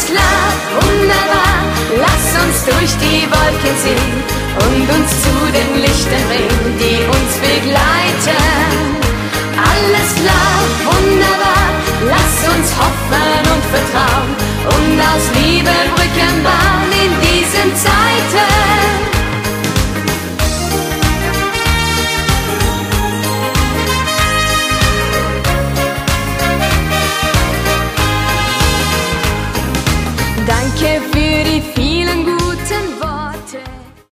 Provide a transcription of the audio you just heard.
Alles klar, wunderbar, lass uns durch die Wolken ziehen und uns zu den Lichtern bringen, die uns